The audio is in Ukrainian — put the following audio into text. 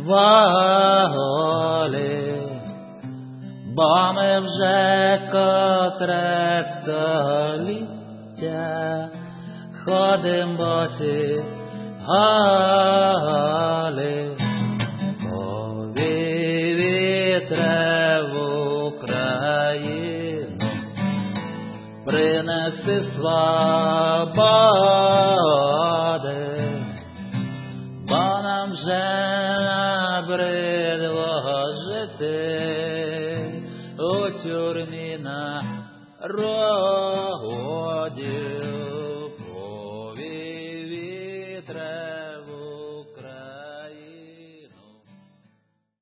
волі, бо ми вже котре століття ходим босі голі. Повій вітре в Україну, принеси свободи, бо нам вже набридло жити у тюрмі народу.